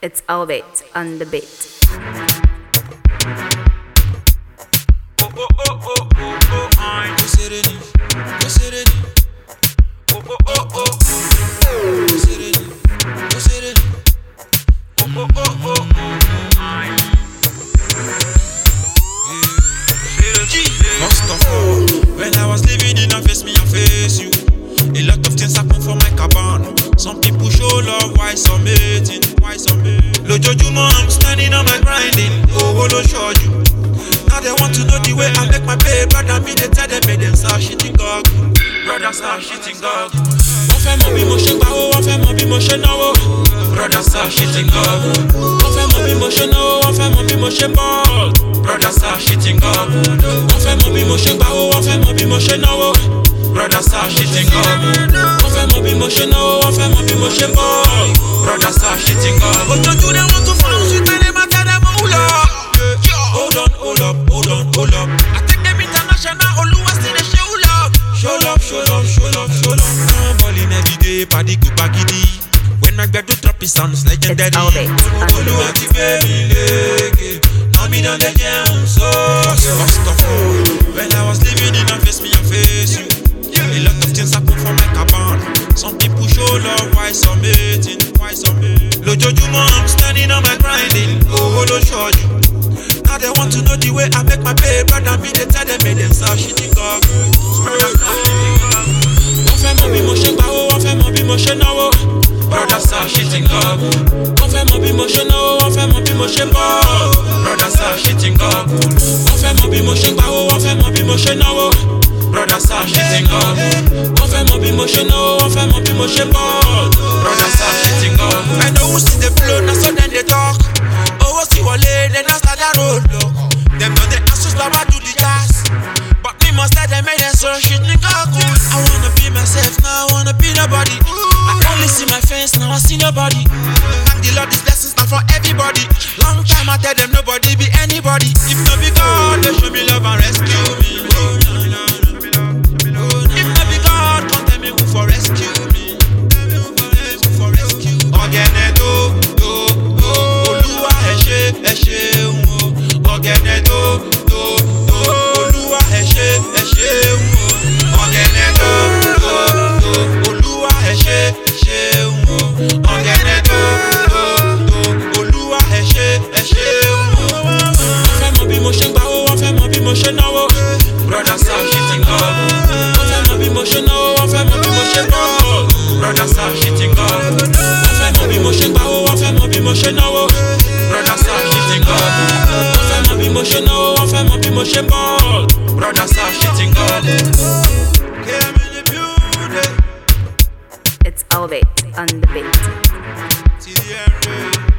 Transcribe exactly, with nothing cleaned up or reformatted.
It's Elevate on the beat. Oh oh oh oh oh oh, I'm just sitting, just sitting. Oh oh oh oh, just sitting, just sitting. Oh oh oh oh oh, I'm. First of all, when I was living in a face, me I face you. A lot of things happen for my cabana. Some people show love, why some hating, why some hating. Lojojuma, I'm standing on my grinding. Oh, oh, show you. Now they want to know the way I make my pay. Brother, me they tell them, make them start shitting God. Brother, start shitting God. One fẹ́ mọ̀ bí mo ṣe gbà ó, one fẹ́ mọ̀ bí mo ṣe náwó. Brother, start shitting God. One fẹ́ mọ̀ bí mo ṣe náwó, one fẹ́ mọ̀ bí mo ṣe ball. Brother, start shitting God. One fẹ́ mọ̀ bí mo ṣe gbà ó, one fẹ́ mọ̀ bí mo ṣe náwó. Brother, start shitting God. One fẹ́ mọ̀ bí mo ṣe náwó, one fẹ́ mọ̀ bí mo ṣe ball. Brother, start shitting God. Ojoju they want to follow sweet and they matter them hold up. Hold on, hold up, hold on, hold up. I take them international, Oluwa still they show love. Show love, show love, show love, show love. I'm balling every day, party go bagidi. When my bed do drop, it sounds legendary. Oluwa ti gbé mi lékè, now me done the jam so. First of all, when I was living in a face, me I face you. A lot of things happen for my cabana. Some people show love, why some hating, why some hating. Lojojuma, I'm standing on my grinding. Oh, oh, show you. Now they want to know the way I make my pay. Brother, me they tell them, make them start shitting God. One fẹ́ mọ̀ bí mo ṣe gbà ó, one fẹ́ mọ̀ bí mo ṣe náwó. Brother, start shitting God. One fẹ́ mọ̀ bí mo ṣe náwó, one fẹ́ mọ̀ bí mo ṣe ball. Brother, start shitting God. One fẹ́ mọ̀ bí mo ṣe gbà ó, one fẹ́ mọ̀ bí mo ṣe náwó. Brother, start shitting God. One fẹ́ mọ̀ bí mo ṣe náwó, one fẹ́ mọ̀ bí mo ṣe ball. Brother, start shitting God. I know who see the flow, now so then they talk. Oh, see what late, then I start that road, look. Them know the answers, Baba do the task. But me must let them make them so shit, nigga, cool. I wanna be myself, now I wanna be nobody. I only see my face, now I see nobody. Thank the Lord, these blessings are for everybody. Long time I tell them nobody be anybody. If not be God, they show me love and rescue me. If not be God, come tell me who for rescue me. Who for rescue? Ogene do, do, do. Oluwa ẹ ṣé, ẹ ṣeun o. Ogene do, do, do. Oluwa ẹ ṣé, ẹ ṣeun o. Ogene do, do, do. Oluwa ẹ ṣé, ẹ ṣeun o. Ogene do, do, do. Oluwa ẹ ṣé, ẹ ṣeun o. Wọ́n fẹ́ mọ̀ bí mo ṣe gbà ó, wọ́n fẹ́ mọ̀ bí mo ṣe náwó. Brother, start shitting God. Wọ́n fẹ́ mọ̀ bí mo ṣe náwó, wọ́n fẹ́ mọ̀ bí mo ṣe ball. Brother, start shitting God. Wọ́n fẹ́ mọ̀ bí mo ṣe gbà ó, wọ́n fẹ́ mọ̀ bí mo ṣe náwó. Brother, start shitting God. Wọ́n fẹ́ mọ̀ bí mo ṣe náwó, wọ́n fẹ́ mọ̀ bí mo ṣe ball. Brother, start shitting God. Came in the building. It's Elevate on the beat. See the end.